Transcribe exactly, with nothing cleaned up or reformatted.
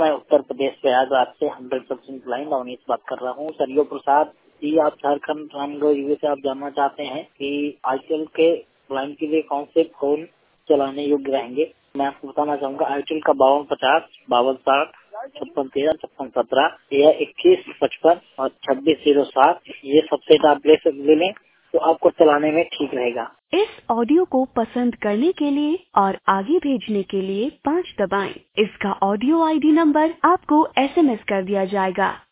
मैं उत्तर प्रदेश प्रयागराज से hundred percent blind Awanish बात कर रहा हूँ। सरयू प्रसाद जी, आप झारखंड रामगढ़ यूपी से आप जानना चाहते हैं कि आईटेल के ब्लाइंड के लिए कौन से फोन चलाने योग्य रहेंगे। मैं आपको बताना चाहूंगा आईटेल का बावन पचास, बावन साठ, छप्पन तेरह, छप्पन सत्रह, यह इक्कीस पचपन और छब्बीस जीरो सात, ये सबसे आप ले सकते लें तो आपको चलाने में ठीक रहेगा। इस ऑडियो को पसंद करने के लिए और आगे भेजने के लिए पाँच दबाएं। इसका ऑडियो आईडी नंबर आपको एसएमएस कर दिया जाएगा।